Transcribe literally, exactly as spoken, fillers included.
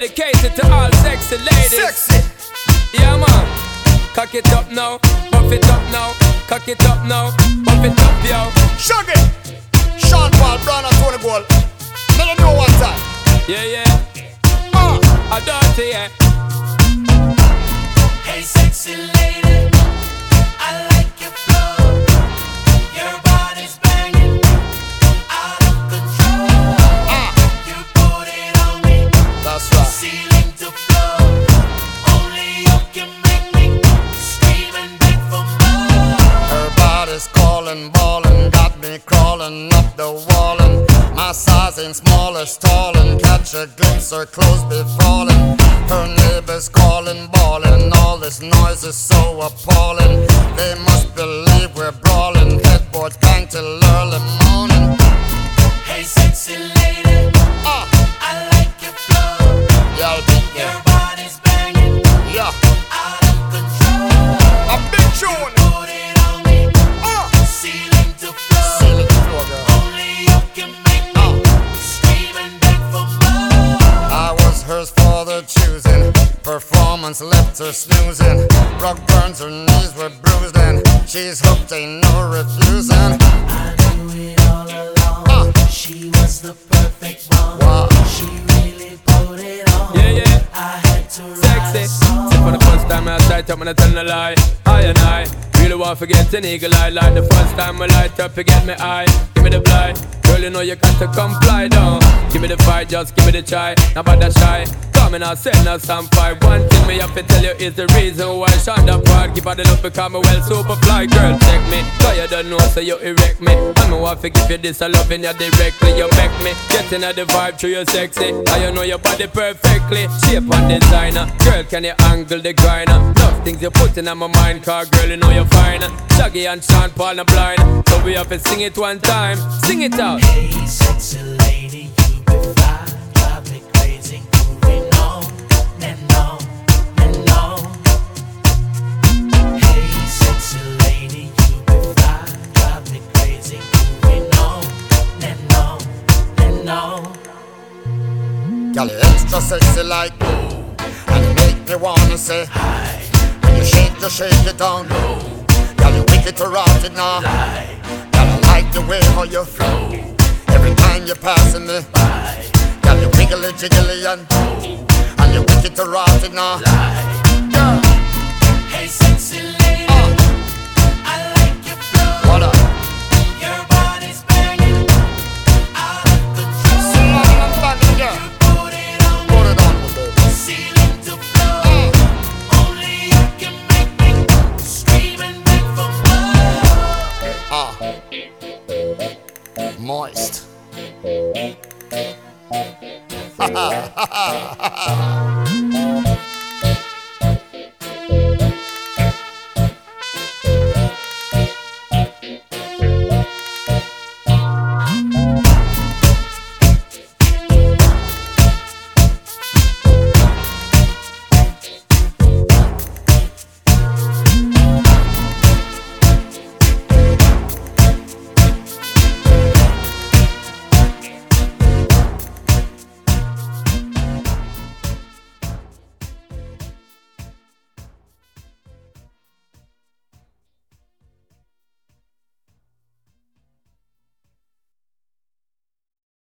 Dedicated to all sexy ladies. Sexy. Yeah, man. Cock it up now, buff it up now. Cock it up now, buff it up, yo. Shaggy. Sean Paul, Brown and Tony Gold. Let them know one time. Yeah, yeah. Ah. I dirty, yeah. Hey, sexy lady, I like your flow. Your body's banging, out of control. Ah. You put it on me, That's right. ceiling to floor. Only you can make me scream and beg for more. Her body's calling, ballin', got me crawling up the wall. And my size ain't small as tall, and catch a glimpse, her clothes be falling. Her neighbors calling, bawling, all this noise is so appalling. They must believe we're brawling, headboards bang till early morning. Hey, sexy lady, Ah, I like your flow. yeah, big Your yeah, body's banging, yeah, out of control. a big tune. Put it on me, Ah, ceiling to floor. ceiling to floor, girl. Only you can make me scream and beg for more. I was hers for the choosing. Performance left her snoozing. Rock burns, her knees were bruised, and she's hooked, ain't no refusing. I knew it all along. Ah. She was the perfect one. Wow. She really put it on. Yeah, yeah. I had to write Sexy. a song. See, for the first time I sight up and I tell no lie. I and I really want to get an eagle eye. Like the first time I light up, you get me eye. Give me the blind. Girl, you know you got to comply down. Give me the fight, just give me the try. Not bad that shy. Come and I'll send us some fight. One thing me have to tell you is the reason why Shonda Park give her the love because me well super fly. Girl, check me. Cause you don't know so you erect me. And me want to give you this a loving you directly. You make me getting at the vibe through your sexy. And you know your body perfectly. Shape and designer. Girl, can you angle the grinder? Love things you put in my mind. Cause girl, you know you're fine. Shaggy and Sean Paul are blind. So we have to sing it one time. Sing it out. Hey, sexy lady, you be fly, drive me crazy, moving on and on and on. Hey, sexy lady, you be fly, drive me crazy, moving on and on and on. Girl, you extra sexy like ooh, and you make me wanna say Hi, when you shake, you shake it down low. Girl, you wicked to rot it now. lie, Girl, I like the way how you flow. Every time you're passing me, bye, girl, you wiggly jiggly and and you wicked to rot it now. lie. Girl, Hey, sexy lady, ah, I like your flow. what up? Your body's banging, out of control. Sing on and bang, girl. Put it on me. Put it on me, baby. Ceiling to floor. Ah, Only you can make me scream and beg for more. ah, moist. Ha ha ha ha ha.